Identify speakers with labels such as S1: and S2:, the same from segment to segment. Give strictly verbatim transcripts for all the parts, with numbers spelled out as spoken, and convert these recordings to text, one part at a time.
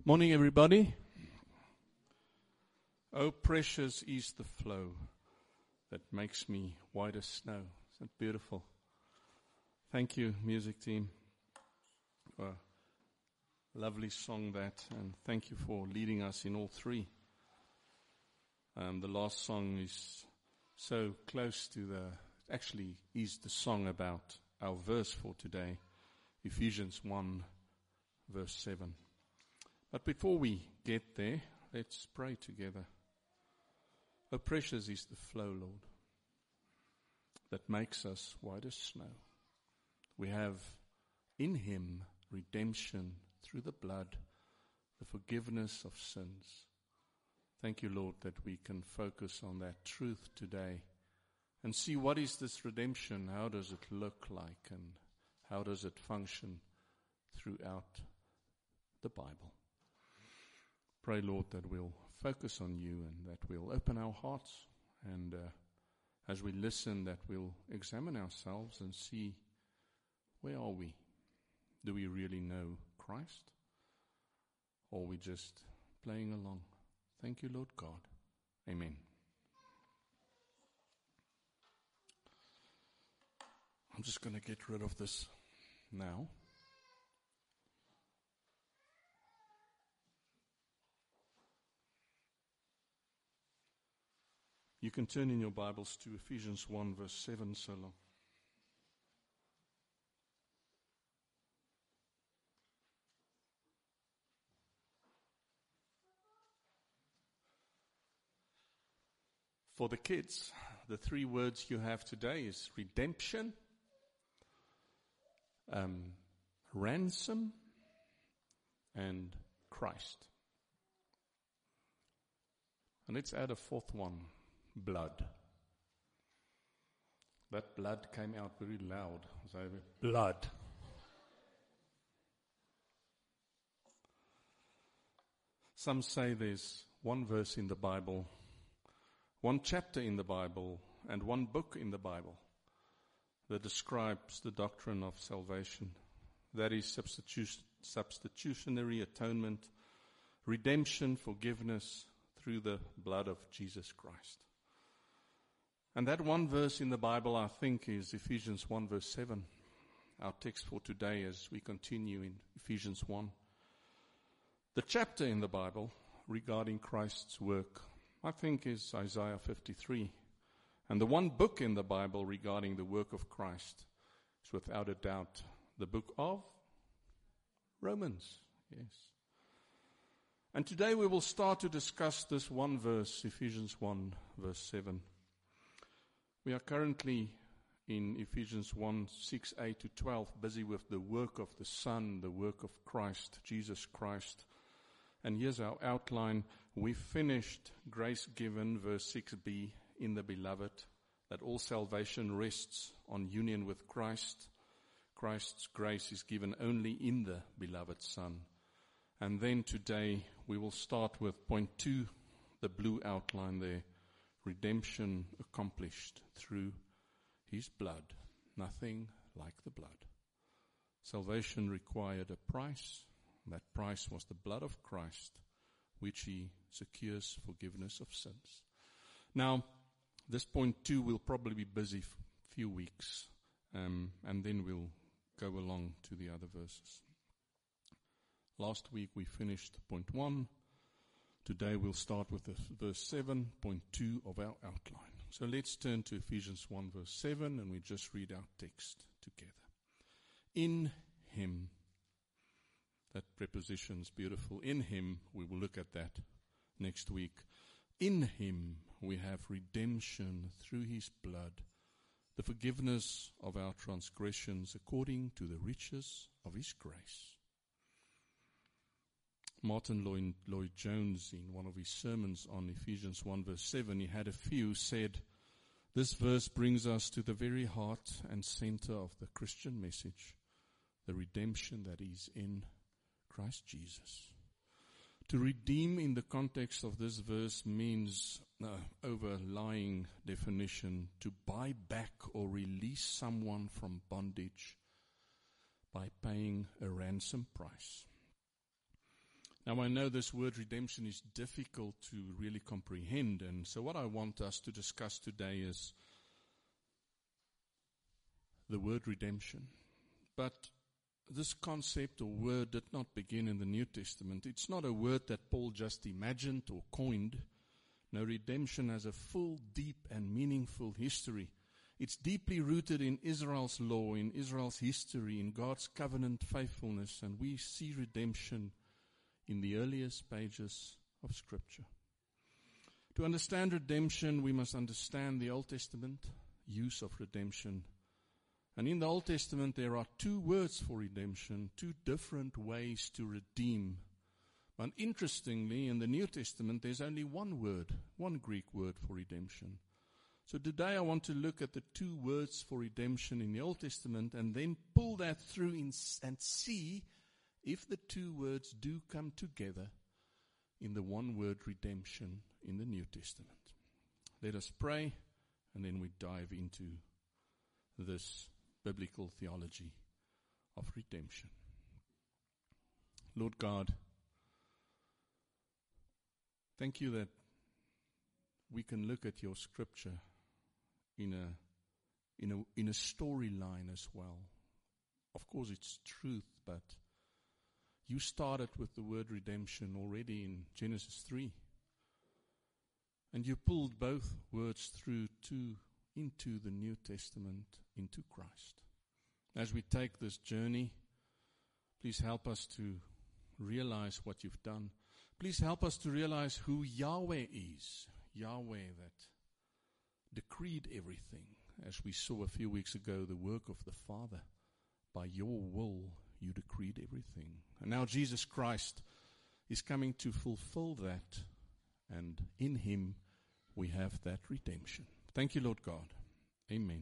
S1: Morning, everybody. Oh, precious is the flow that makes me white as snow. Isn't that beautiful? Thank you, music team. Uh, lovely song that, and thank you for leading us in all three. Um, the last song is so close to the, actually is the song about our verse for today, Ephesians one, verse seven. But before we get there, let's pray together. Oh, precious is the flow, Lord, that makes us white as snow. We have in Him redemption through the blood, the forgiveness of sins. Thank you, Lord, that we can focus on that truth today and see what is this redemption, how does it look like, and how does it function throughout the Bible. Pray, Lord, that we'll focus on you and that we'll open our hearts, and uh, as we listen, that we'll examine ourselves and see, where are we? Do we really know Christ? Or are we just playing along? Thank you, Lord God. Amen. I'm just going to get rid of this now. You can turn in your Bibles to Ephesians one, verse seven, so long. For the kids, the three words you have today is redemption, um, ransom, and Christ. And let's add a fourth one. Blood. That blood came out very loud. So blood. Some say there's one verse in the Bible, one chapter in the Bible, and one book in the Bible that describes the doctrine of salvation. That is substitu- substitutionary atonement, redemption, forgiveness through the blood of Jesus Christ. And that one verse in the Bible, I think, is Ephesians one, verse seven. Our text for today as we continue in Ephesians one. The chapter in the Bible regarding Christ's work, I think, is Isaiah fifty-three. And the one book in the Bible regarding the work of Christ is without a doubt the book of Romans. Yes. And today we will start to discuss this one verse, Ephesians one, verse seven. We are currently in Ephesians one, six, eight to twelve, busy with the work of the Son, the work of Christ, Jesus Christ. And here's our outline. We finished grace given, verse six b, in the Beloved, that all salvation rests on union with Christ. Christ's grace is given only in the Beloved Son. And then today we will start with point two, the blue outline there. Redemption accomplished through His blood. Nothing like the blood. Salvation required a price. That price was the blood of Christ, which He secures forgiveness of sins. Now, this point two will probably be busy for a few weeks, um, and then we'll go along to the other verses. Last week we finished point one. Today we'll start with verse seven, point two of our outline. So let's turn to Ephesians one, verse seven, and we just read our text together. In Him. That preposition is beautiful. In Him, we will look at that next week. In Him we have redemption through His blood, the forgiveness of our transgressions according to the riches of His grace. Martin Lloyd, Lloyd Jones, in one of his sermons on Ephesians one, verse seven, he had a few, said, this verse brings us to the very heart and center of the Christian message, the redemption that is in Christ Jesus. To redeem in the context of this verse means, uh, overlying definition, to buy back or release someone from bondage by paying a ransom price. Now I know this word redemption is difficult to really comprehend, and so what I want us to discuss today is the word redemption. But this concept or word did not begin in the New Testament. It's not a word that Paul just imagined or coined. No, redemption has a full, deep, and meaningful history. It's deeply rooted in Israel's law, in Israel's history, in God's covenant faithfulness, and we see redemption in the earliest pages of Scripture. To understand redemption, we must understand the Old Testament use of redemption. And in the Old Testament, there are two words for redemption, two different ways to redeem. But interestingly, in the New Testament, there's only one word, one Greek word for redemption. So today I want to look at the two words for redemption in the Old Testament and then pull that through in, and see if the two words do come together in the one word redemption in the New Testament. Let us pray, and then we dive into this biblical theology of redemption. Lord God, thank you that we can look at your Scripture in a in a in a storyline as well. Of course, it's truth, but you started with the word redemption already in Genesis three, and you pulled both words through to into the New Testament, into Christ. As we take this journey, please help us to realize what you've done. Please help us to realize who Yahweh is. Yahweh that decreed everything. As we saw a few weeks ago, the work of the Father. By your will, you decreed everything. And now Jesus Christ is coming to fulfill that. And in him, we have that redemption. Thank you, Lord God. Amen.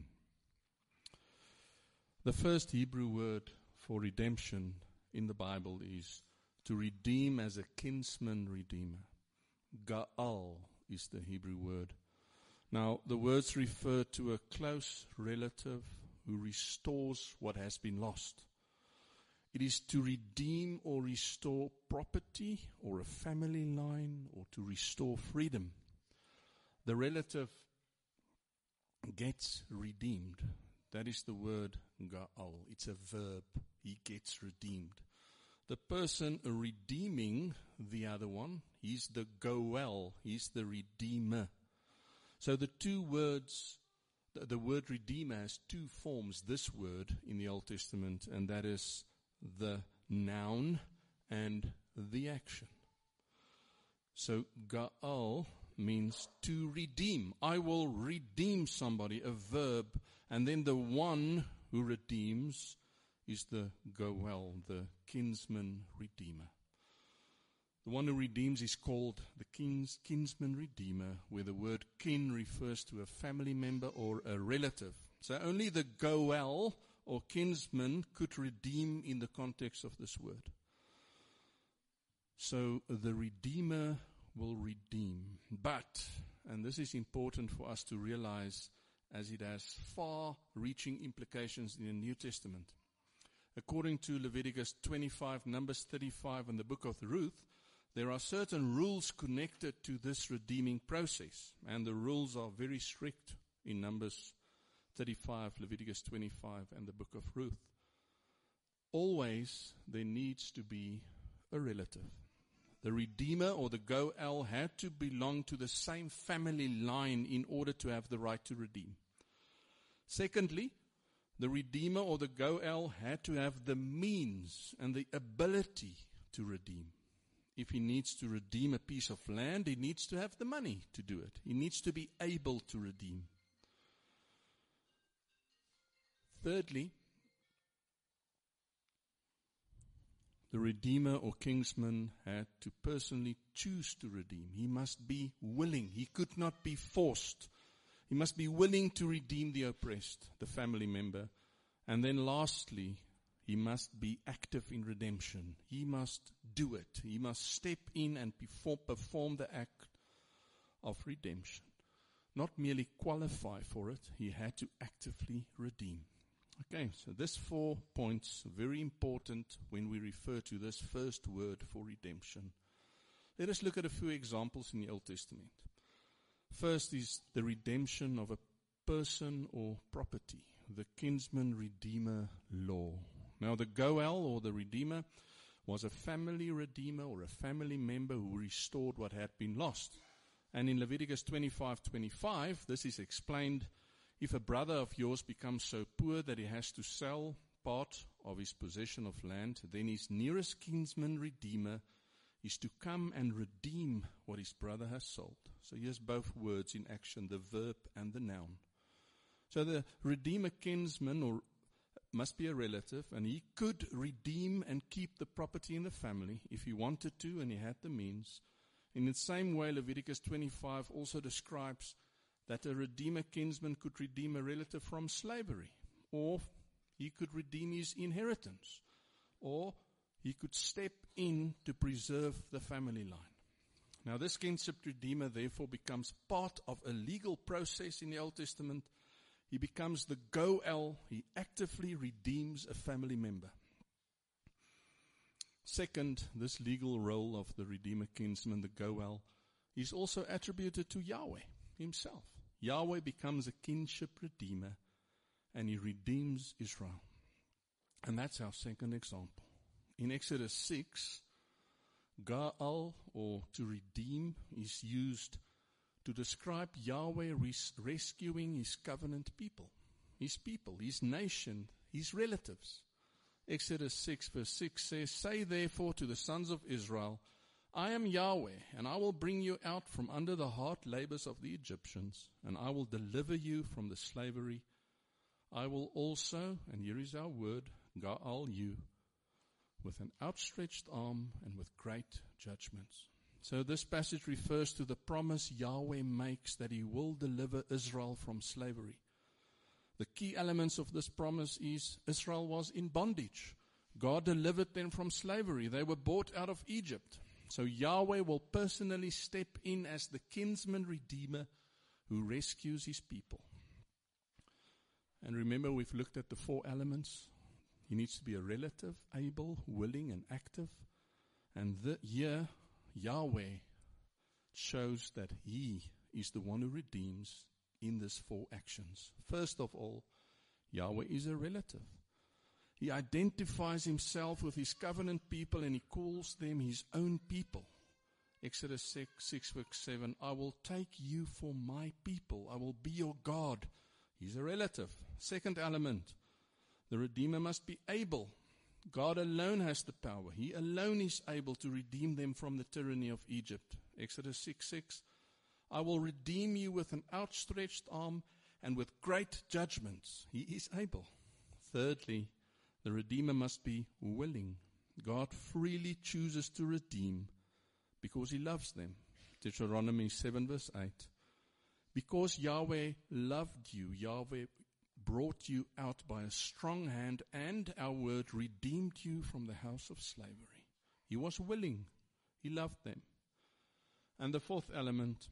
S1: The first Hebrew word for redemption in the Bible is to redeem as a kinsman redeemer. Ga'al is the Hebrew word. Now, the words refer to a close relative who restores what has been lost. It is to redeem or restore property or a family line or to restore freedom. The relative gets redeemed. That is the word ga'al. It's a verb. He gets redeemed. The person redeeming the other one, he's the goel. He's the redeemer. So the two words, the, the word redeemer has two forms, this word in the Old Testament, and that is the noun and the action. So ga'al means to redeem. I will redeem somebody, a verb, and then the one who redeems is the goel, the kinsman redeemer. The one who redeems is called the king's kinsman redeemer, where the word kin refers to a family member or a relative. So only the goel or kinsman could redeem in the context of this word. So the redeemer will redeem. But, and this is important for us to realize as it has far-reaching implications in the New Testament. According to Leviticus twenty-five, Numbers thirty-five, and the book of Ruth, there are certain rules connected to this redeeming process. And the rules are very strict in Numbers thirty-five, Leviticus twenty-five, and the book of Ruth. Always there needs to be a relative. The redeemer or the goel had to belong to the same family line in order to have the right to redeem. Secondly, the redeemer or the goel had to have the means and the ability to redeem. If he needs to redeem a piece of land, he needs to have the money to do it. He needs to be able to redeem. Thirdly, the redeemer or kinsman had to personally choose to redeem. He must be willing. He could not be forced. He must be willing to redeem the oppressed, the family member. And then lastly, he must be active in redemption. He must do it. He must step in and perform, perform the act of redemption. Not merely qualify for it, he had to actively redeem. Okay, so this four points, very important when we refer to this first word for redemption. Let us look at a few examples in the Old Testament. First is the redemption of a person or property, the kinsman redeemer law. Now the Goel, or the redeemer, was a family redeemer or a family member who restored what had been lost. And in Leviticus twenty-five twenty-five, this is explained: if a brother of yours becomes so poor that he has to sell part of his possession of land, then his nearest kinsman redeemer is to come and redeem what his brother has sold. So here's both words in action, the verb and the noun. So the redeemer kinsman or must be a relative, and he could redeem and keep the property in the family if he wanted to and he had the means. In the same way, Leviticus twenty-five also describes that a redeemer kinsman could redeem a relative from slavery, or he could redeem his inheritance, or he could step in to preserve the family line. Now this kinship redeemer therefore becomes part of a legal process in the Old Testament. He becomes the Goel. He actively redeems a family member. Second, this legal role of the redeemer kinsman, the Goel, is also attributed to Yahweh himself. Yahweh becomes a kinship redeemer, and he redeems Israel. And that's our second example. In Exodus six, Gaal, or to redeem, is used to describe Yahweh res- rescuing his covenant people, his people, his nation, his relatives. Exodus six verse six says, "Say therefore to the sons of Israel, I am Yahweh, and I will bring you out from under the hard labors of the Egyptians, and I will deliver you from the slavery. I will also," and here is our word, Gaal you, "with an outstretched arm and with great judgments." So this passage refers to the promise Yahweh makes that he will deliver Israel from slavery. The key elements of this promise is Israel was in bondage. God delivered them from slavery. They were brought out of Egypt. So Yahweh will personally step in as the kinsman redeemer who rescues his people. And remember, we've looked at the four elements. He needs to be a relative, able, willing, and active. And the, here, Yahweh shows that he is the one who redeems in these four actions. First of all, Yahweh is a relative. He identifies himself with his covenant people and he calls them his own people. Exodus six, six verse seven, "I will take you for my people. I will be your God." He's a relative. Second element, the Redeemer must be able. God alone has the power. He alone is able to redeem them from the tyranny of Egypt. Exodus six six, "I will redeem you with an outstretched arm and with great judgments." He is able. Thirdly, the Redeemer must be willing. God freely chooses to redeem because he loves them. Deuteronomy seven verse eight, "Because Yahweh loved you, Yahweh brought you out by a strong hand, and our word redeemed you from the house of slavery." He was willing. He loved them. And the fourth element,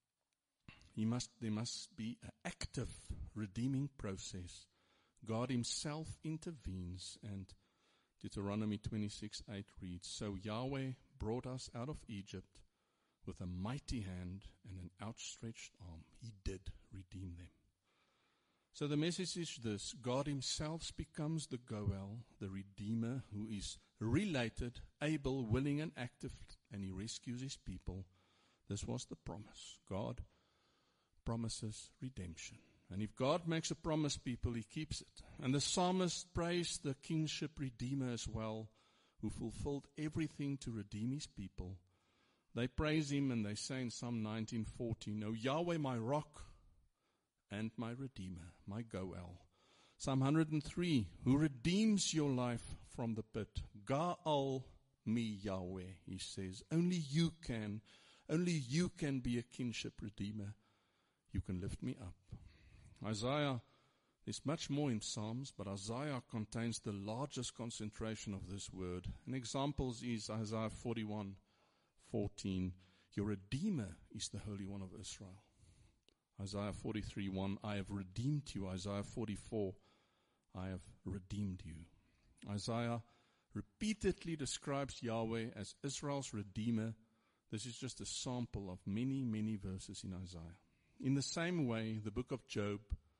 S1: he must, there must be an active redeeming process. God himself intervenes, and Deuteronomy twenty-six eight reads, "So Yahweh brought us out of Egypt with a mighty hand and an outstretched arm." He did redeem them. So the message is this: God himself becomes the Goel, the Redeemer, who is related, able, willing, and active, and he rescues his people. This was the promise. God promises redemption. And if God makes a promise, people, he keeps it. And the psalmist praised the kingship Redeemer as well, who fulfilled everything to redeem his people. They praise him and they say in Psalm nineteen fourteen, "O Yahweh, my rock and my Redeemer, my Goel." Psalm one hundred three, "Who redeems your life from the pit. Gaal me, Yahweh," he says. Only you can. Only you can be a kinship redeemer. You can lift me up. Isaiah, there's much more in Psalms, but Isaiah contains the largest concentration of this word. An example is Isaiah forty-one fourteen. "Your Redeemer is the Holy One of Israel." Isaiah forty-three one, "I have redeemed you." Isaiah forty-four, I have redeemed you. Isaiah repeatedly describes Yahweh as Israel's Redeemer. This is just a sample of many, many verses in Isaiah. In the same way, the book of Job,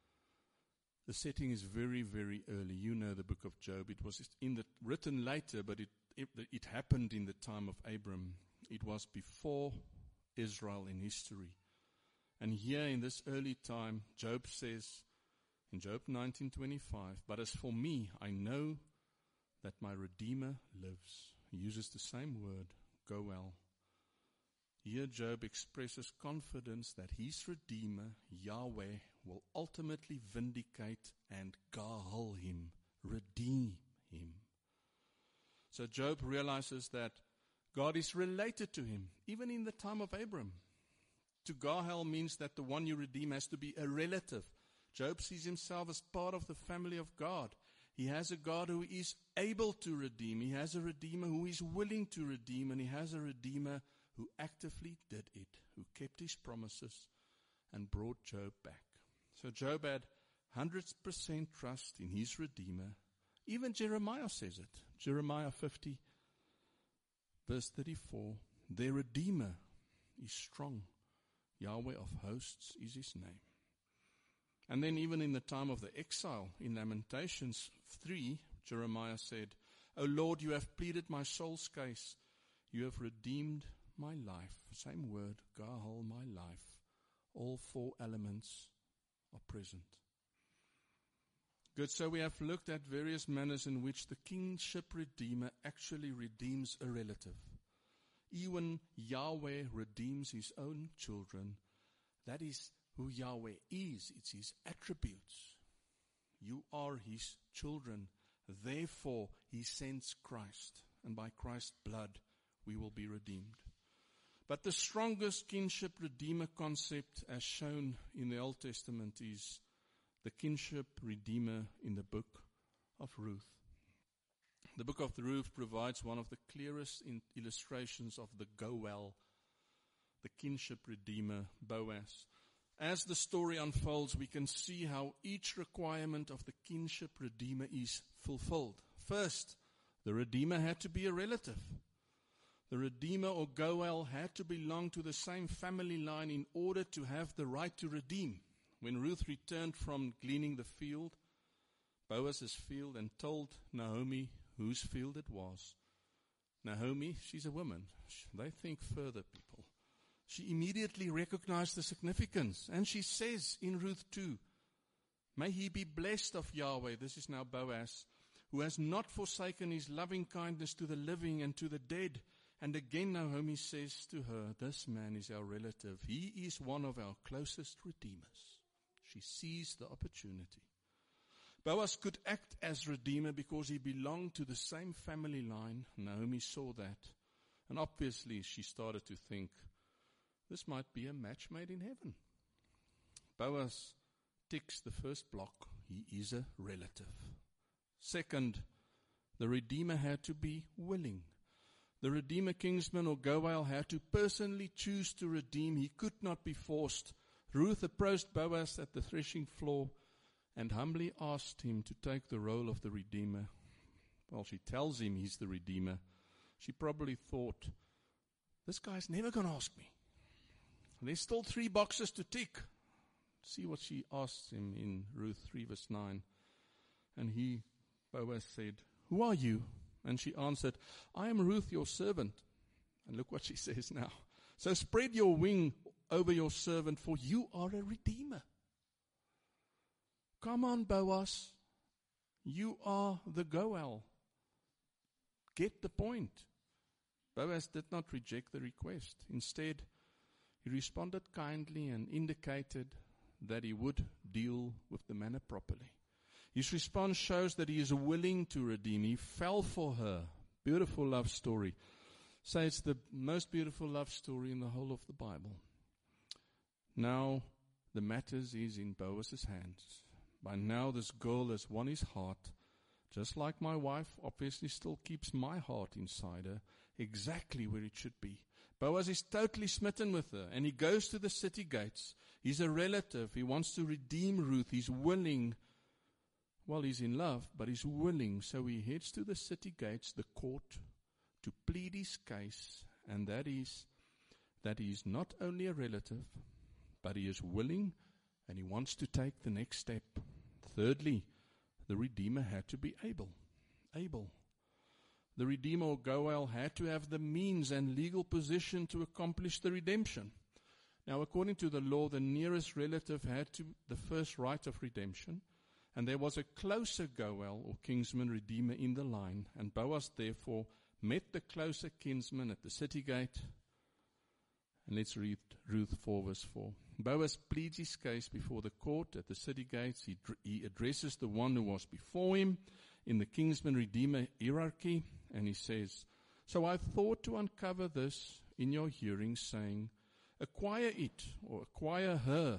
S1: the setting is very, very early. You know the book of Job. It was in the, written later, but it, it, it happened in the time of Abram. It was before Israel in history. And here in this early time, Job says, in Job nineteen twenty-five, but as for me, I know that my Redeemer lives. He uses the same word, Goel. Here Job expresses confidence that his Redeemer, Yahweh, will ultimately vindicate and gahal him, redeem him. So Job realizes that God is related to him, even in the time of Abram. To gahal means that the one you redeem has to be a relative. Job sees himself as part of the family of God. He has a God who is able to redeem. He has a Redeemer who is willing to redeem, and he has a Redeemer who actively did it, who kept his promises and brought Job back. So Job had one hundred percent trust in his Redeemer. Even Jeremiah says it. Jeremiah fifty, verse thirty-four, their Redeemer is strong. Yahweh of hosts is his name. And then even in the time of the exile, in Lamentations three, Jeremiah said, O Lord, you have pleaded my soul's case. You have redeemed my life. Same word, gahal, my life. All four elements are present. Good, so we have looked at various manners in which the kingship redeemer actually redeems a relative. Even Yahweh redeems his own children. That is who Yahweh is. It's his attributes. You are his children. Therefore, he sends Christ. And by Christ's blood, we will be redeemed. But the strongest kinship redeemer concept, as shown in the Old Testament, is the kinship redeemer in the book of Ruth. The book of Ruth provides one of the clearest illustrations of the Goel, the kinship redeemer, Boaz. As the story unfolds, we can see how each requirement of the kinship redeemer is fulfilled. First, the redeemer had to be a relative. The redeemer or Goel had to belong to the same family line in order to have the right to redeem. When Ruth returned from gleaning the field, Boaz's field, and told Naomi whose field it was. Naomi, she's a woman. They think further, people. She immediately recognized the significance. And she says in Ruth two, may he be blessed of Yahweh, this is now Boaz, who has not forsaken his loving kindness to the living and to the dead. And again Naomi says to her, this man is our relative. He is one of our closest redeemers. She sees the opportunity. Boaz could act as redeemer because he belonged to the same family line. Naomi saw that. And obviously she started to think, this might be a match made in heaven. Boaz ticks the first block. He is a relative. Second, the redeemer had to be willing. The redeemer, kinsman or Goel, had to personally choose to redeem. He could not be forced. Ruth approached Boaz at the threshing floor and humbly asked him to take the role of the redeemer. Well, she tells him he's the redeemer. She probably thought, this guy's never going to ask me. There's still three boxes to tick. See what she asks him in Ruth three verse nine. And he, Boaz, said, who are you? And she answered, I am Ruth, your servant. And look what she says now. So spread your wing over your servant, for you are a redeemer. Come on, Boaz. You are the Goel. Get the point. Boaz did not reject the request. Instead, he responded kindly and indicated that he would deal with the matter properly. His response shows that he is willing to redeem. He fell for her. Beautiful love story. Say it's the most beautiful love story in the whole of the Bible. Now the matters is in Boaz's hands. By now this girl has won his heart, just like my wife obviously still keeps my heart inside her, exactly where it should be. Boaz is totally smitten with her, and he goes to the city gates. He's a relative. He wants to redeem Ruth. He's willing. Well, he's in love, but he's willing, so he heads to the city gates, the court, to plead his case, and that is that he is not only a relative, but he is willing, and he wants to take the next step. Thirdly, the Redeemer had to be able. Able. The Redeemer, or Goel, had to have the means and legal position to accomplish the redemption. Now, according to the law, the nearest relative had to the first right of redemption, and there was a closer Goel, or kinsman redeemer, in the line, and Boaz therefore met the closer kinsman at the city gate. And let's read Ruth four, verse four. Boaz pleads his case before the court at the city gates. He, he addresses the one who was before him in the kinsman-redeemer hierarchy, and he says, "So I thought to uncover this in your hearing, saying, acquire it, or acquire her,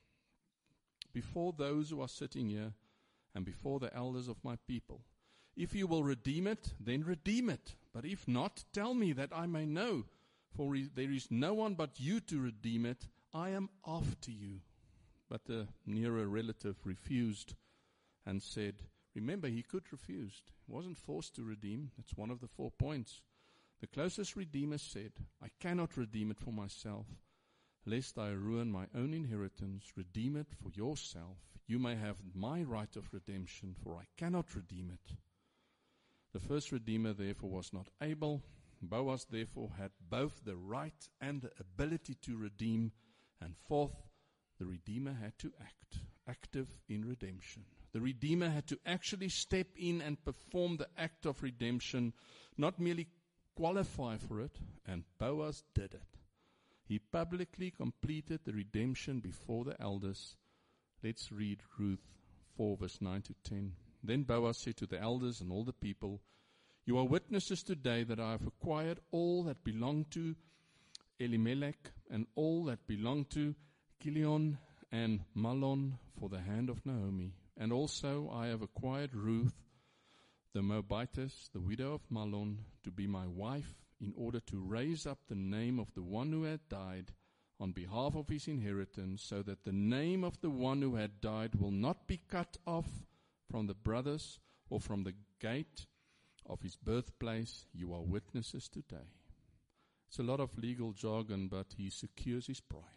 S1: before those who are sitting here, and before the elders of my people. If you will redeem it, then redeem it. But if not, tell me, that I may know. For re- there is no one but you to redeem it. I am after you." But the nearer relative refused and said, remember, he could refuse. He wasn't forced to redeem. That's one of the four points. The closest redeemer said, "I cannot redeem it for myself, lest I ruin my own inheritance. Redeem it for yourself. You may have my right of redemption, for I cannot redeem it." The first redeemer, therefore, was not able. Boaz, therefore, had both the right and the ability to redeem. And fourth, the redeemer had to act, active in redemption. The redeemer had to actually step in and perform the act of redemption, not merely qualify for it, and Boaz did it. He publicly completed the redemption before the elders. Let's read Ruth four, verse nine to ten. Then Boaz said to the elders and all the people, "You are witnesses today that I have acquired all that belonged to Elimelech and all that belonged to Chilion and Mahlon for the hand of Naomi. And also I have acquired Ruth, the Moabitess, the widow of Mahlon, to be my wife, in order to raise up the name of the one who had died on behalf of his inheritance, so that the name of the one who had died will not be cut off from the brothers or from the gate of his birthplace. You are witnesses today." It's a lot of legal jargon, but he secures his pride.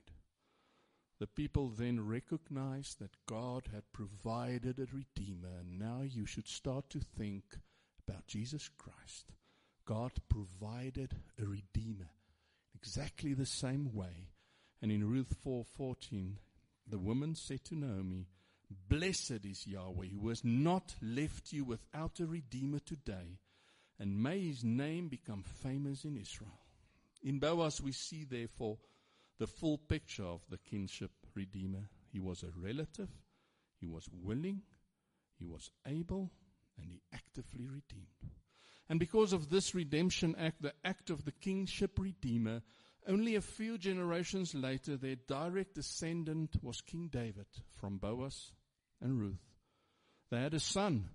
S1: The people then recognize that God had provided a redeemer, and now you should start to think about Jesus Christ. God provided a redeemer exactly the same way. And in Ruth four fourteen, the woman said to Naomi, "Blessed is Yahweh, who has not left you without a redeemer today, and may his name become famous in Israel." In Boaz we see, therefore, the full picture of the kinship redeemer. He was a relative, he was willing, he was able, and he actively redeemed. And because of this redemption act, the act of the kingship redeemer, only a few generations later, their direct descendant was King David from Boaz and Ruth. They had a son.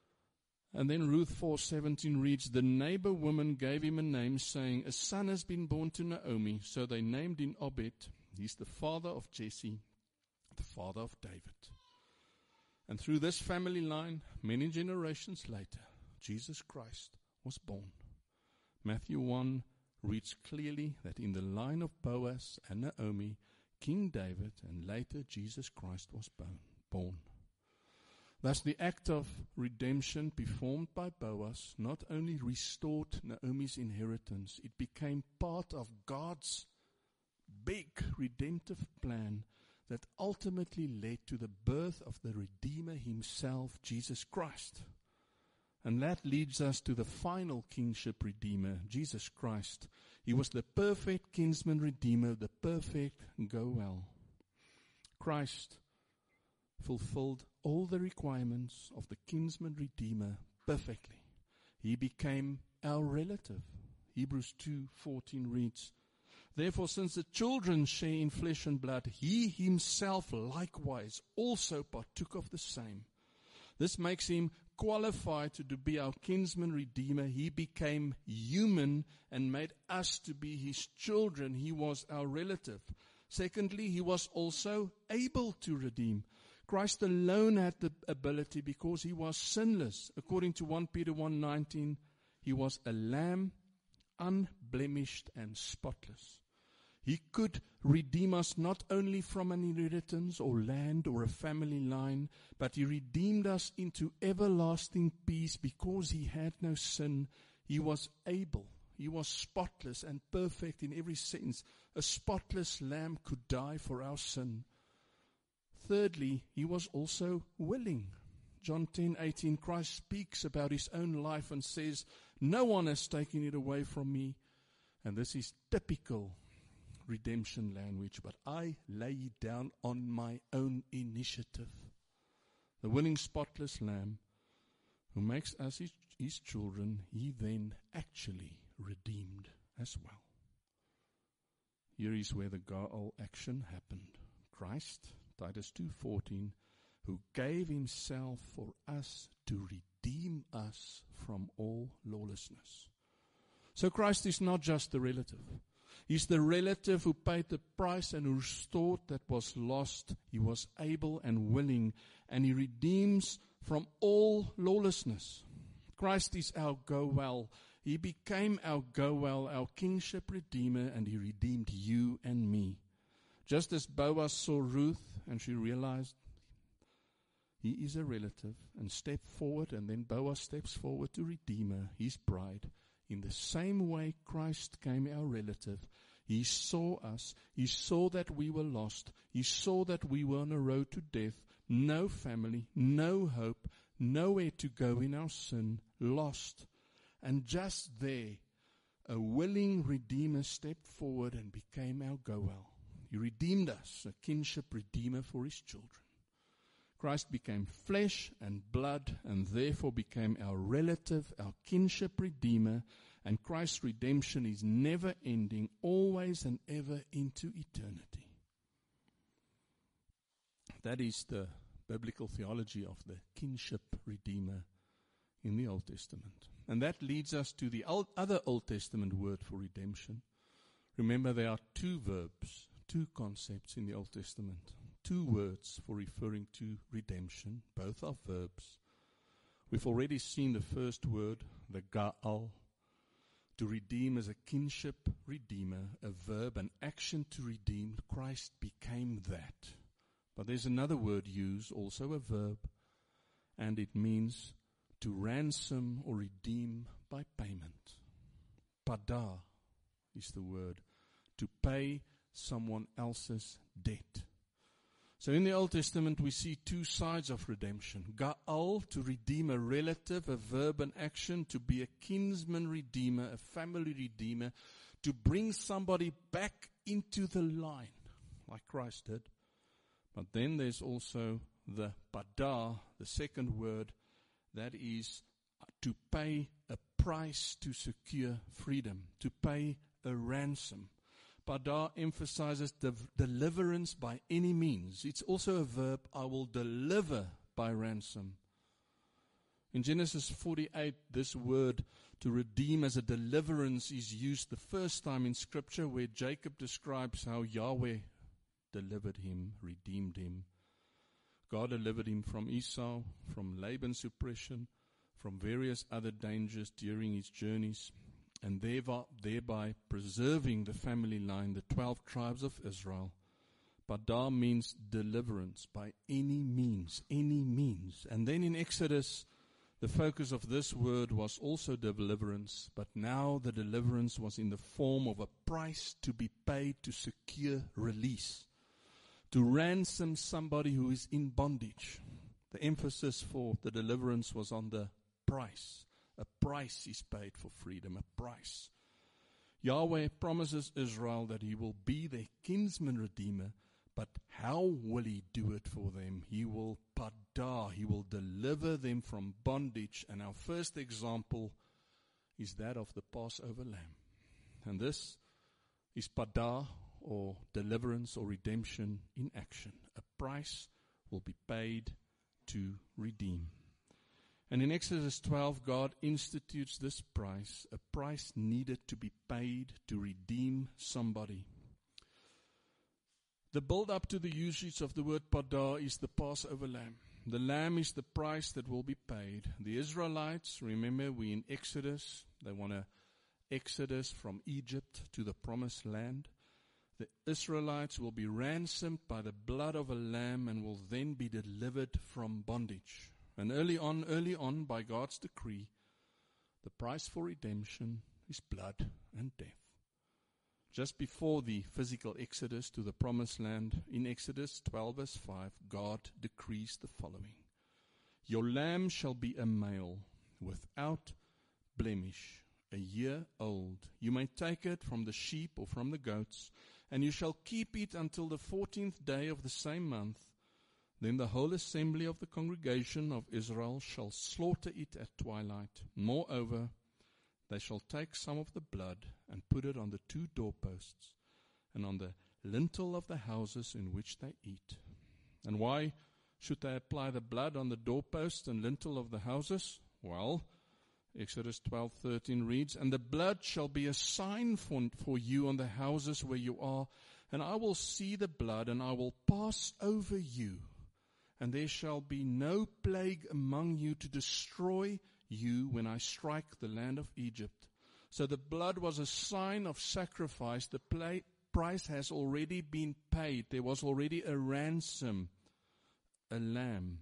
S1: And then Ruth four seventeen reads, "The neighbor woman gave him a name, saying, 'A son has been born to Naomi.' So they named him Obed. He's the father of Jesse, the father of David." And through this family line, many generations later, Jesus Christ was born. Matthew one reads clearly that in the line of Boaz and Naomi, King David and later Jesus Christ was born. Thus the act of redemption performed by Boaz not only restored Naomi's inheritance, it became part of God's big redemptive plan that ultimately led to the birth of the Redeemer himself, Jesus Christ. And that leads us to the final kingship redeemer, Jesus Christ. He was the perfect kinsman redeemer, the perfect Goel. Christ fulfilled all the requirements of the kinsman redeemer perfectly. He became our relative. Hebrews two fourteen reads, "Therefore, since the children share in flesh and blood, he himself likewise also partook of the same. This makes him qualified to be our kinsman redeemer. He became human and made us to be his children. He was our relative. Secondly, he was also able to redeem. Christ alone had the ability because he was sinless. According to First Peter one nineteen, he was a lamb, unblemished and spotless. He could redeem us not only from an inheritance or land or a family line, but he redeemed us into everlasting peace because he had no sin. He was able. He was spotless and perfect in every sense. A spotless lamb could die for our sin. Thirdly, he was also willing. John ten eighteen, Christ speaks about his own life and says, "No one has taken it away from me." And this is typical redemption language, but I lay it down on my own initiative. The willing, spotless lamb who makes us his, his children, he then actually redeemed as well. Here is where the Gaal action happened. Christ, Titus two fourteen, who gave himself for us to redeem us from all lawlessness. So Christ is not just the relative. He's the relative who paid the price and who restored that was lost. He was able and willing, and he redeems from all lawlessness. Christ is our go-well. He became our go-well, our kingship redeemer, and he redeemed you and me. Just as Boaz saw Ruth and she realized he is a relative and stepped forward, and then Boaz steps forward to redeem her, his bride. In the same way Christ came our relative. He saw us. He saw that we were lost. He saw that we were on a road to death. No family, no hope, nowhere to go in our sin, lost. And just there, a willing Redeemer stepped forward and became our go-well. He redeemed us, a kinship redeemer for his children. Christ became flesh and blood and therefore became our relative, our kinship redeemer, and Christ's redemption is never ending, always and ever into eternity. That is the biblical theology of the kinship redeemer in the Old Testament. And that leads us to the old, other Old Testament word for redemption. Remember, there are two verbs, two concepts in the Old Testament. Two words for referring to redemption. Both are verbs. We've already seen the first word, the Gaal. To redeem as a kinship redeemer, a verb, an action to redeem. Christ became that. But there's another word used, also a verb, and it means to ransom or redeem by payment. Pada is the word. To pay someone else's debt. So in the Old Testament, we see two sides of redemption. Gaal, to redeem a relative, a verb, an action, to be a kinsman redeemer, a family redeemer, to bring somebody back into the line, like Christ did. But then there's also the pada, the second word, that is to pay a price to secure freedom, to pay a ransom. Pada emphasizes de- deliverance by any means. It's also a verb, I will deliver by ransom. In Genesis forty-eight, this word to redeem as a deliverance is used the first time in Scripture, where Jacob describes how Yahweh delivered him, redeemed him. God delivered him from Esau, from Laban's oppression, from various other dangers during his journeys, and thereby, thereby preserving the family line, the twelve tribes of Israel. Pada means deliverance by any means, any means. And then in Exodus, the focus of this word was also deliverance, but now the deliverance was in the form of a price to be paid to secure release, to ransom somebody who is in bondage. The emphasis for the deliverance was on the price. A price is paid for freedom, a price. Yahweh promises Israel that he will be their kinsman redeemer, but how will he do it for them? He will pada, he will deliver them from bondage. And our first example is that of the Passover lamb. And this is pada, or deliverance or redemption in action. A price will be paid to redeem. And in Exodus twelve, God institutes this price, a price needed to be paid to redeem somebody. The build-up to the usage of the word padah is the Passover lamb. The lamb is the price that will be paid. The Israelites, remember, we in Exodus, they want to exodus from Egypt to the promised land. The Israelites will be ransomed by the blood of a lamb and will then be delivered from bondage. And early on, early on, by God's decree, the price for redemption is blood and death. Just before the physical exodus to the promised land, in Exodus twelve verse five, God decrees the following. Your lamb shall be a male, without blemish, a year old. You may take it from the sheep or from the goats, and you shall keep it until the fourteenth day of the same month. Then the whole assembly of the congregation of Israel shall slaughter it at twilight. Moreover, they shall take some of the blood and put it on the two doorposts and on the lintel of the houses in which they eat. And why should they apply the blood on the doorposts and lintel of the houses? Well, Exodus twelve thirteen reads, And the blood shall be a sign for, for you on the houses where you are, and I will see the blood, and I will pass over you, and there shall be no plague among you to destroy you when I strike the land of Egypt. So the blood was a sign of sacrifice. The pla- price has already been paid. There was already a ransom, a lamb.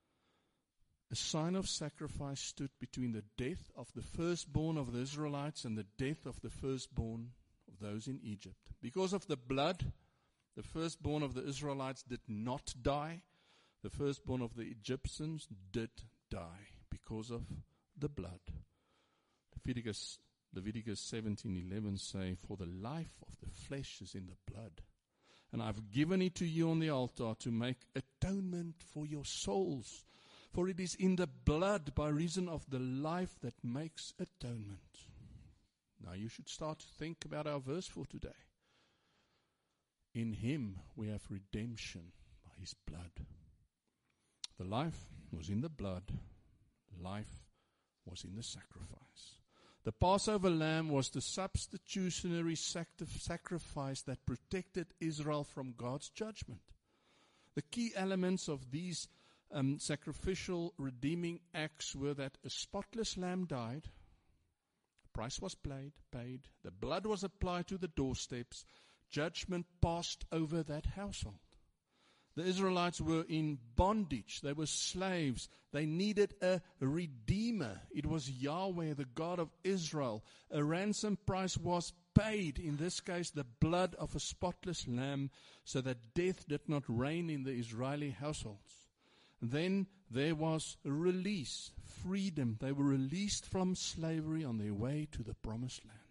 S1: A sign of sacrifice stood between the death of the firstborn of the Israelites and the death of the firstborn of those in Egypt. Because of the blood, the firstborn of the Israelites did not die. The firstborn of the Egyptians did die because of the blood. Leviticus, Leviticus seventeen eleven say, For the life of the flesh is in the blood, and I've given it to you on the altar to make atonement for your souls. For it is in the blood by reason of the life that makes atonement. Now you should start to think about our verse for today. In him we have redemption by his blood. The life was in the blood. Life was in the sacrifice. The Passover lamb was the substitutionary sacrifice that protected Israel from God's judgment. The key elements of these um, sacrificial redeeming acts were that a spotless lamb died, a price was paid, paid, the blood was applied to the doorsteps, judgment passed over that household. The Israelites were in bondage. They were slaves. They needed a redeemer. It was Yahweh, the God of Israel. A ransom price was paid, in this case the blood of a spotless lamb, so that death did not reign in the Israeli households. Then there was release, freedom. They were released from slavery on their way to the promised land.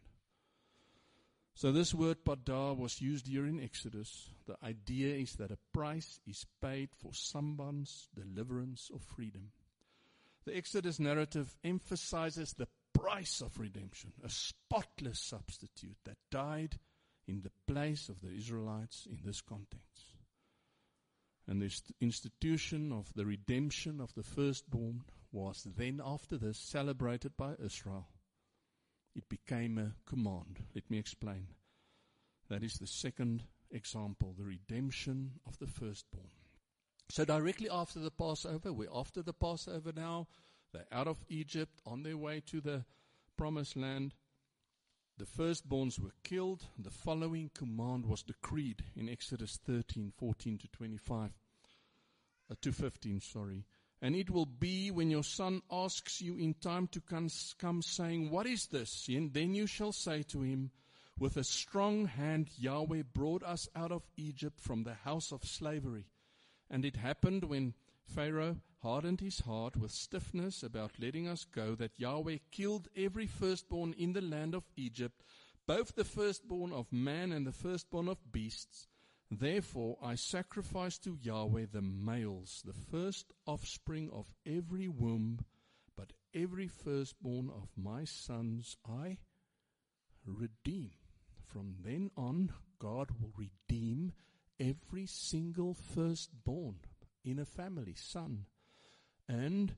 S1: So this word padah was used here in Exodus. The idea is that a price is paid for someone's deliverance or freedom. The Exodus narrative emphasizes the price of redemption, a spotless substitute that died in the place of the Israelites in this context. And the institution of the redemption of the firstborn was then after this celebrated by Israel. It became a command. Let me explain. That is the second example, the redemption of the firstborn. So directly after the Passover, we're after the Passover now. They're out of Egypt, on their way to the promised land. The firstborns were killed. The following command was decreed in Exodus thirteen, fourteen to twenty-five, uh, to fifteen, sorry. And it will be when your son asks you in time to come, come saying, What is this? And then you shall say to him, With a strong hand Yahweh brought us out of Egypt from the house of slavery. And it happened when Pharaoh hardened his heart with stiffness about letting us go, that Yahweh killed every firstborn in the land of Egypt, both the firstborn of man and the firstborn of beasts. Therefore I sacrifice to Yahweh the males, the first offspring of every womb, but every firstborn of my sons I redeem. From then on, God will redeem every single firstborn in a family, son. And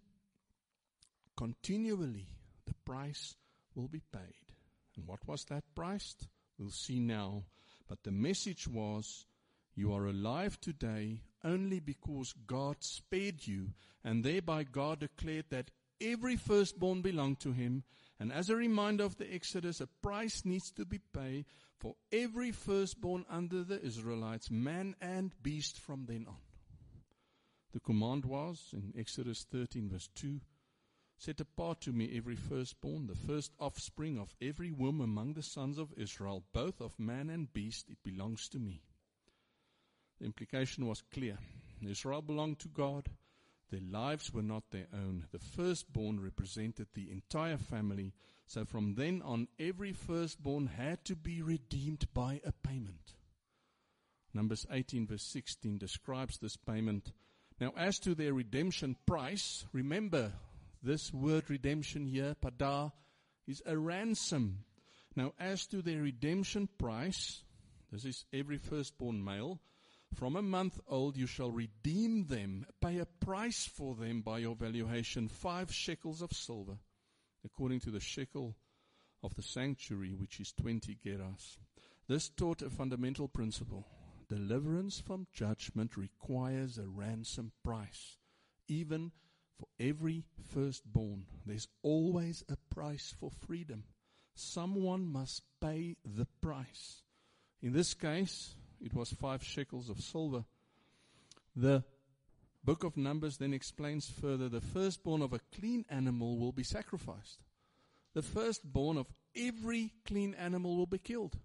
S1: continually the price will be paid. And what was that price? We'll see now. But the message was, You are alive today only because God spared you, and thereby God declared that every firstborn belonged to him. And as a reminder of the Exodus, a price needs to be paid for every firstborn under the Israelites, man and beast from then on. The command was, in Exodus thirteen verse two, set apart to me every firstborn, the first offspring of every womb among the sons of Israel, both of man and beast, it belongs to me. The implication was clear. Israel belonged to God. Their lives were not their own. The firstborn represented the entire family. So from then on, every firstborn had to be redeemed by a payment. Numbers eighteen verse sixteen describes this payment. Now as to their redemption price, remember this word redemption here, padah, is a ransom. Now as to their redemption price, this is every firstborn male, from a month old you shall redeem them, pay a price for them by your valuation, five shekels of silver, according to the shekel of the sanctuary, which is twenty gerahs. This taught a fundamental principle. Deliverance from judgment requires a ransom price. Even for every firstborn, there's always a price for freedom. Someone must pay the price. In this case, it was five shekels of silver. The book of Numbers then explains further, the firstborn of a clean animal will be sacrificed. The firstborn of every clean animal will be killed.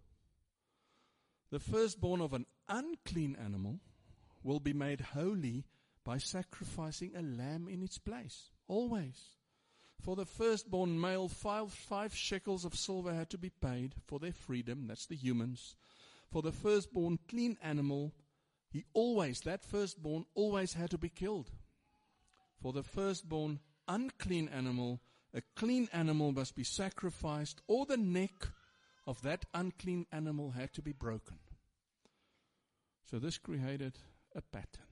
S1: The firstborn of an unclean animal will be made holy by sacrificing a lamb in its place. Always. For the firstborn male, five, five shekels of silver had to be paid for their freedom. That's the humans. For the firstborn clean animal, he always, that firstborn always had to be killed. For the firstborn unclean animal, a clean animal must be sacrificed, or the neck of that unclean animal had to be broken. So this created a pattern.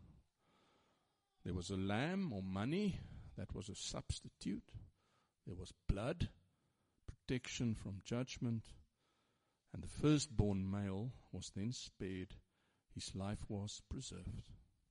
S1: There was a lamb or money that was a substitute. There was blood, protection from judgment. And the firstborn male was then spared. His life was preserved.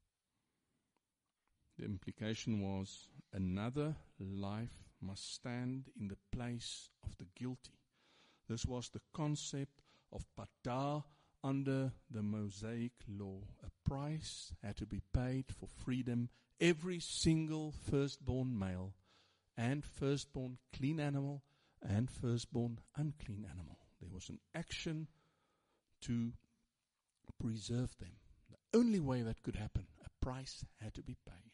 S1: The implication was another life must stand in the place of the guilty. This was the concept of padah under the Mosaic law. A price had to be paid for freedom. Every single firstborn male and firstborn clean animal and firstborn unclean animal. There was an action to preserve them. The only way that could happen, a price had to be paid.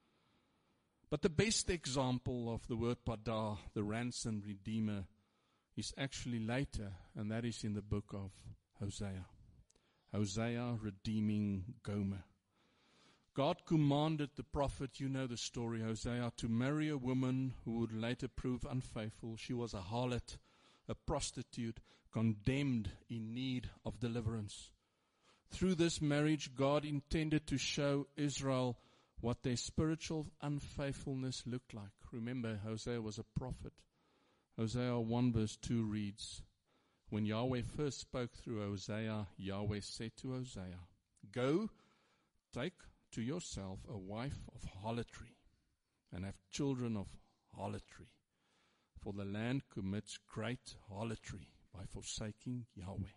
S1: But the best example of the word padah, the ransom redeemer, is actually later, and that is in the book of Hosea. Hosea redeeming Gomer. God commanded the prophet, you know the story, Hosea, to marry a woman who would later prove unfaithful. She was a harlot, a prostitute, condemned, in need of deliverance. Through this marriage, God intended to show Israel what their spiritual unfaithfulness looked like. Remember, Hosea was a prophet. Hosea one verse two reads, when Yahweh first spoke through Hosea, Yahweh said to Hosea, go, take to yourself a wife of harlotry, and have children of harlotry. For the land commits great harlotry by forsaking Yahweh.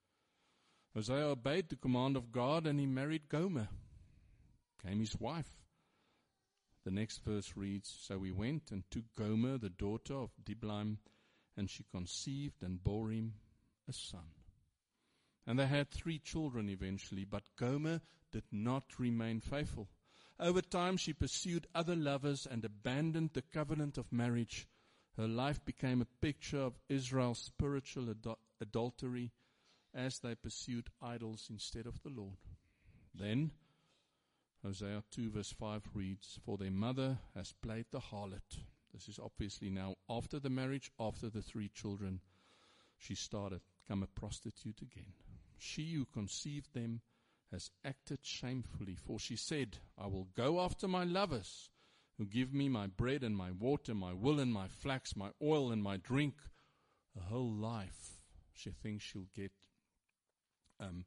S1: Hosea obeyed the command of God, and he married Gomer, became his wife. The next verse reads, so he went and took Gomer, the daughter of Diblaim, and she conceived and bore him a son. And they had three children eventually, but Gomer did not remain faithful. Over time she pursued other lovers and abandoned the covenant of marriage. Her life became a picture of Israel's spiritual adu- adultery as they pursued idols instead of the Lord. Then Hosea two verse five reads, for their mother has played the harlot. This is obviously now after the marriage, after the three children. She started to become a prostitute again. She who conceived them has acted shamefully, for she said, I will go after my lovers, who give me my bread and my water, my wool and my flax, my oil and my drink. A whole life she thinks she'll get um,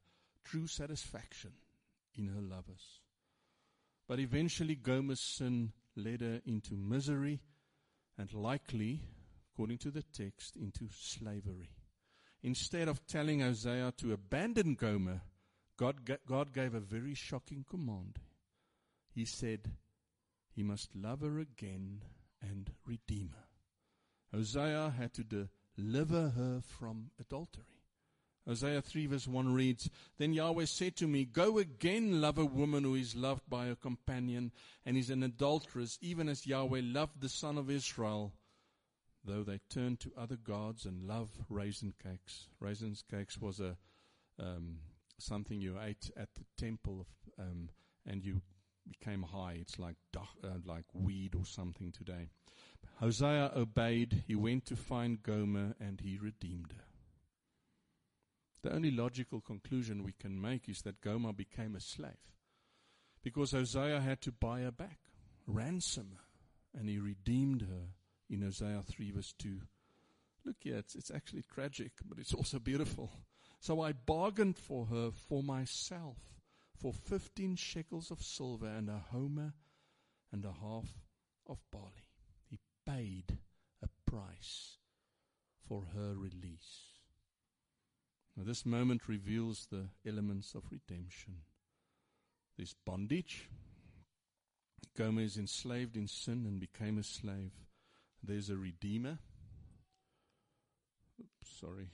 S1: true satisfaction in her lovers. But eventually Gomer's sin led her into misery and likely, according to the text, into slavery. Instead of telling Hosea to abandon Gomer, God, God gave a very shocking command. He said he must love her again and redeem her. Hosea had to deliver her from adultery. Hosea three verse one reads, Then Yahweh said to me, Go again, love a woman who is loved by her companion and is an adulteress, even as Yahweh loved the son of Israel, though they turned to other gods and love raisin cakes. Raisin cakes was a um, something you ate at the temple, of, um, and you became high. It's like uh, like weed or something today. Hosea obeyed. He went to find Gomer and he redeemed her. The only logical conclusion we can make is that Gomer became a slave because Hosea had to buy her back, ransom her, and he redeemed her in Hosea three verse two. Look here, it's, it's actually tragic, but it's also beautiful. So I bargained for her for myself for fifteen shekels of silver and a homer and a half of barley. He paid a price for her release. Now, this moment reveals the elements of redemption. There's bondage. Gomer is enslaved in sin and became a slave. There's a redeemer. Oops, sorry.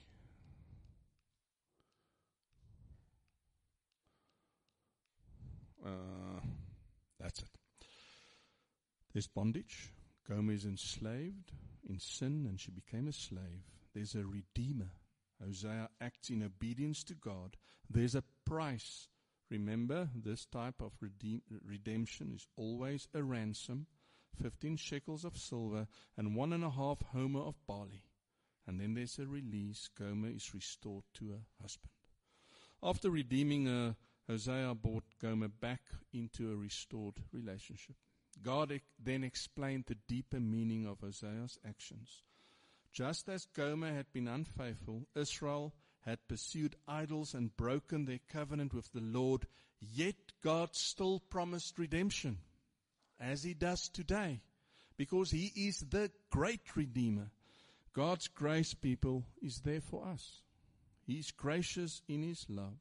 S1: Uh, that's it. There's bondage. Gomer is enslaved in sin and she became a slave. There's a redeemer. Hosea acts in obedience to God. There's a price. Remember, this type of redeem, redemption is always a ransom, fifteen shekels of silver and one and a half homer of barley. And then there's a release. Gomer is restored to her husband. After redeeming her, Hosea brought Gomer back into a restored relationship. God e- then explained the deeper meaning of Hosea's actions. Just as Gomer had been unfaithful, Israel had pursued idols and broken their covenant with the Lord, yet God still promised redemption, as he does today, because he is the great Redeemer. God's grace, people, is there for us. He is gracious in his love.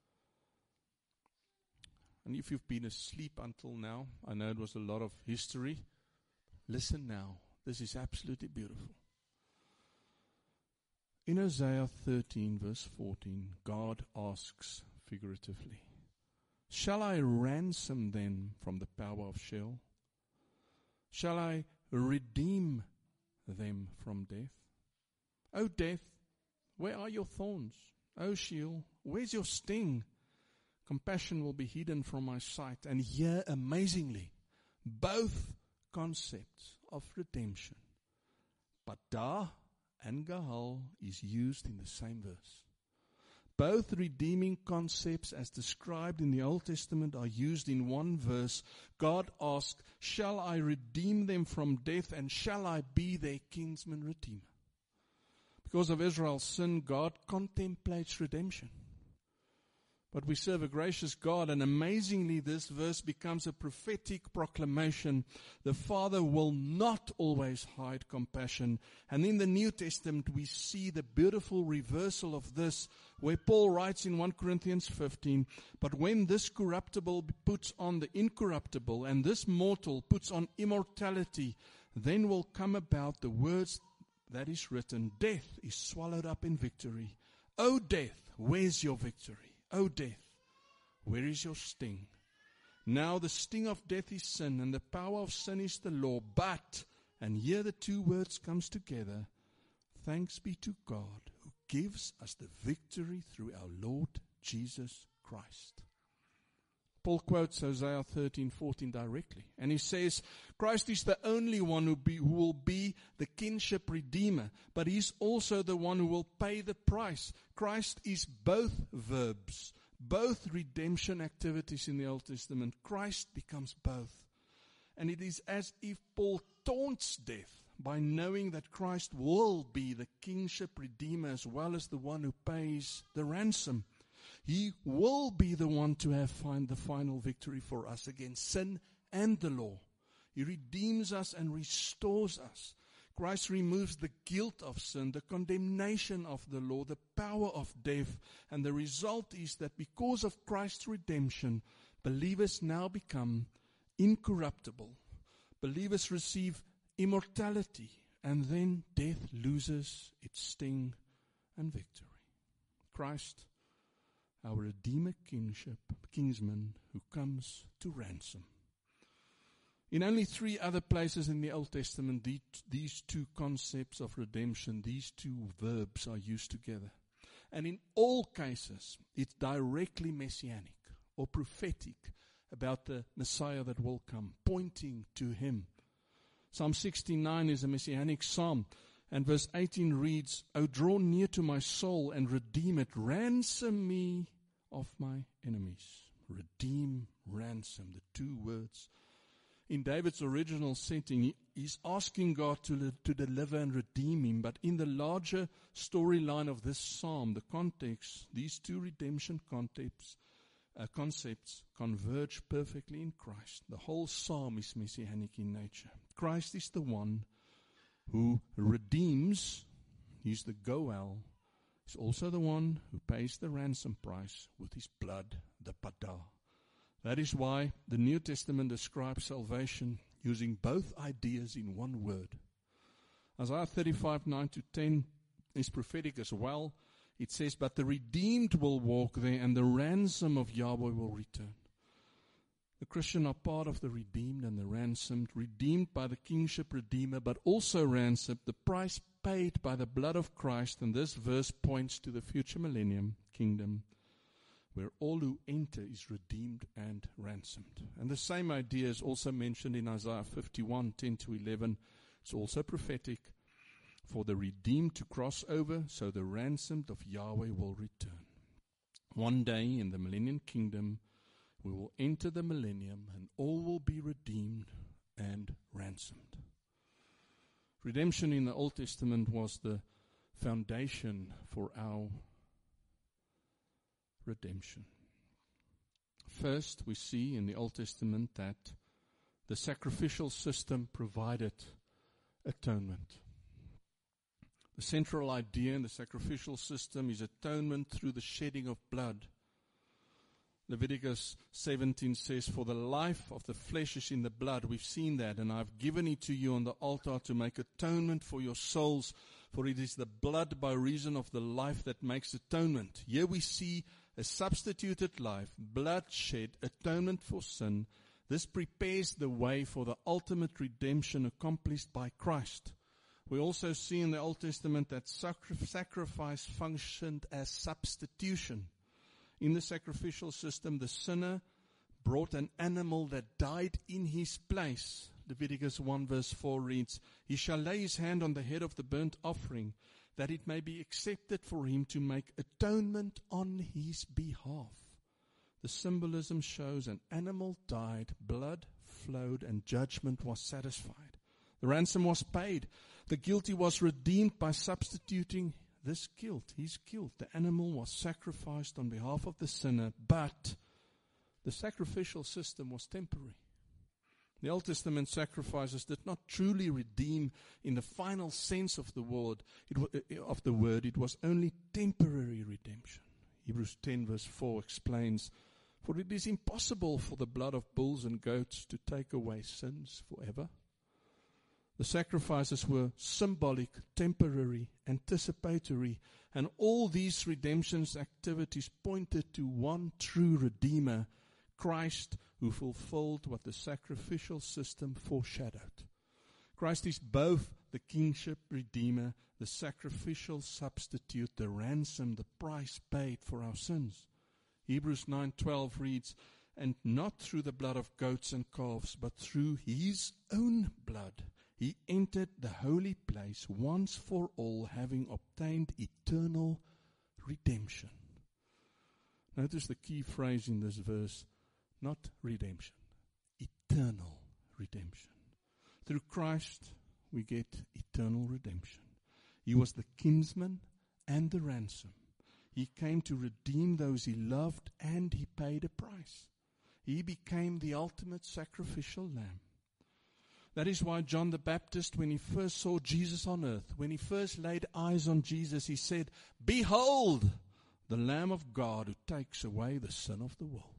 S1: And if you've been asleep until now, I know it was a lot of history. Listen now. This is absolutely beautiful. In Hosea thirteen verse fourteen, God asks figuratively, Shall I ransom them from the power of Sheol? Shall I redeem them from death? O death, where are your thorns? O Sheol, where's your sting? Compassion will be hidden from my sight. And here, amazingly, both concepts of redemption, Padah and Gahal, is used in the same verse. Both redeeming concepts as described in the Old Testament are used in one verse. God asks, shall I redeem them from death, and shall I be their kinsman redeemer? Because of Israel's sin, God contemplates redemption. But we serve a gracious God, and amazingly this verse becomes a prophetic proclamation. The Father will not always hide compassion. And in the New Testament we see the beautiful reversal of this, where Paul writes in First Corinthians fifteen, But when this corruptible puts on the incorruptible, and this mortal puts on immortality, then will come about the words that is written, Death is swallowed up in victory. O death, where's your victory? O death, where is your sting? Now the sting of death is sin, and the power of sin is the law. But, and here the two words comes together, thanks be to God who gives us the victory through our Lord Jesus Christ. Paul quotes Hosea thirteen fourteen directly, and he says, Christ is the only one who, be, who will be the kinship redeemer, but he's also the one who will pay the price. Christ is both verbs, both redemption activities in the Old Testament. Christ becomes both. And it is as if Paul taunts death by knowing that Christ will be the kingship redeemer as well as the one who pays the ransom. He will be the one to have find the final victory for us against sin and the law. He redeems us and restores us. Christ removes the guilt of sin, the condemnation of the law, the power of death, and the result is that because of Christ's redemption, believers now become incorruptible. Believers receive immortality, and then death loses its sting and victory. Christ, our Redeemer kingship, kingsman who comes to ransom. In only three other places in the Old Testament, the, these two concepts of redemption, these two verbs are used together. And in all cases, it's directly messianic or prophetic about the Messiah that will come, pointing to him. Psalm sixty-nine is a messianic psalm, and verse eighteen reads, O draw near to my soul and redeem it, ransom me of my enemies. Redeem, ransom, the two words. In David's original setting, he, he's asking God to, to deliver and redeem him. But in the larger storyline of this psalm, the context, these two redemption concepts, uh, concepts converge perfectly in Christ. The whole psalm is messianic in nature. Christ is the one who redeems. He's the Goel. He's also the one who pays the ransom price with his blood, the Padah. That is why the New Testament describes salvation using both ideas in one word. Isaiah thirty-five, nine to ten is prophetic as well. It says, but the redeemed will walk there, and the ransom of Yahweh will return. The Christian are part of the redeemed and the ransomed, redeemed by the kingship redeemer, but also ransomed, the price paid by the blood of Christ. And this verse points to the future millennium kingdom, where all who enter is redeemed and ransomed. And the same idea is also mentioned in Isaiah fifty-one, ten to eleven. It's also prophetic. For the redeemed to cross over, so the ransomed of Yahweh will return. One day in the millennium kingdom, we will enter the millennium and all will be redeemed and ransomed. Redemption in the Old Testament was the foundation for our redemption. First, we see in the Old Testament that the sacrificial system provided atonement. The central idea in the sacrificial system is atonement through the shedding of blood. Leviticus seventeen says, for the life of the flesh is in the blood. We've seen that, and I've given it to you on the altar to make atonement for your souls, for it is the blood by reason of the life that makes atonement. Here we see a substituted life, blood shed, atonement for sin. This prepares the way for the ultimate redemption accomplished by Christ. We also see in the Old Testament that sacri- sacrifice functioned as substitution. In the sacrificial system, the sinner brought an animal that died in his place. Leviticus one verse four reads, he shall lay his hand on the head of the burnt offering, that it may be accepted for him to make atonement on his behalf. The symbolism shows an animal died, blood flowed, and judgment was satisfied. The ransom was paid. The guilty was redeemed by substituting this guilt, his guilt. The animal was sacrificed on behalf of the sinner, but the sacrificial system was temporary. The Old Testament sacrifices did not truly redeem in the final sense of the word. It was, of the word. It was only temporary redemption. Hebrews ten verse four explains, for it is impossible for the blood of bulls and goats to take away sins forever. The sacrifices were symbolic, temporary, anticipatory, and all these redemption's activities pointed to one true Redeemer, Christ, who fulfilled what the sacrificial system foreshadowed. Christ is both the kingship Redeemer, the sacrificial substitute, the ransom, the price paid for our sins. Hebrews nine twelve reads, and not through the blood of goats and calves, but through his own blood, he entered the holy place once for all, having obtained eternal redemption. Notice the key phrase in this verse, not redemption, eternal redemption. Through Christ, we get eternal redemption. He was the kinsman and the ransom. He came to redeem those he loved, and he paid a price. He became the ultimate sacrificial lamb. That is why John the Baptist, when he first saw Jesus on earth, when he first laid eyes on Jesus, he said, "Behold, the Lamb of God who takes away the sin of the world."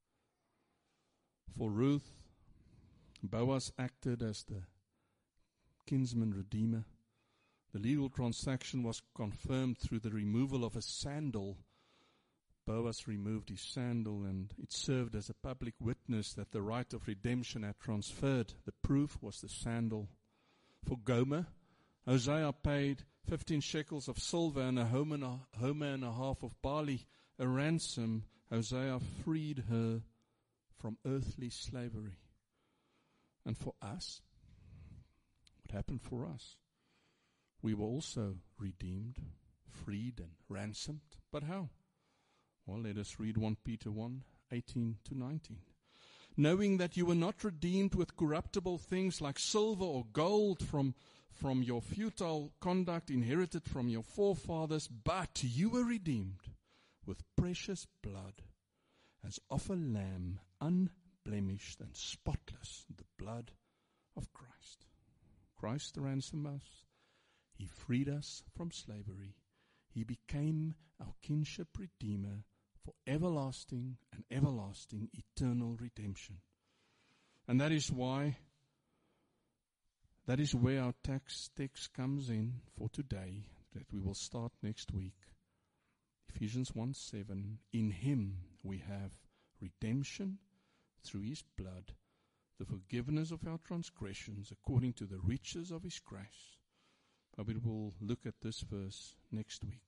S1: For Ruth, Boaz acted as the kinsman redeemer. The legal transaction was confirmed through the removal of a sandal. Boaz removed his sandal, and it served as a public witness that the right of redemption had transferred. The proof was the sandal. For Gomer, Hosea paid fifteen shekels of silver and a homer and a, homer and a half of barley, a ransom. Hosea freed her from earthly slavery. And for us, what happened for us? We were also redeemed, freed and ransomed. But how? Well, let us read First Peter one, eighteen to nineteen. Knowing that you were not redeemed with corruptible things like silver or gold from, from your futile conduct inherited from your forefathers, but you were redeemed with precious blood, as of a lamb, unblemished and spotless, the blood of Christ. Christ ransomed us. He freed us from slavery. He became our kinship redeemer for everlasting and everlasting eternal redemption. And that is why, that is where our text, text comes in for today, that we will start next week. Ephesians one seven, in him we have redemption through his blood, the forgiveness of our transgressions according to the riches of his grace. But we will look at this verse next week.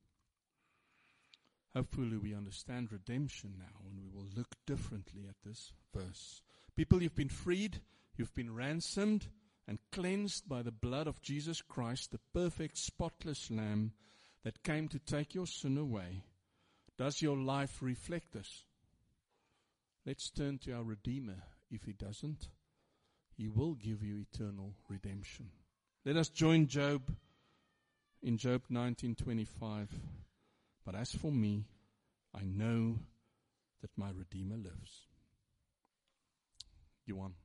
S1: Hopefully we understand redemption now, and we will look differently at this verse. People, you've been freed, you've been ransomed and cleansed by the blood of Jesus Christ, the perfect, spotless Lamb that came to take your sin away. Does your life reflect this? Let's turn to our Redeemer. If he doesn't, he will give you eternal redemption. Let us join Job in Job nineteen twenty-five. But as for me, I know that my Redeemer lives. Johan.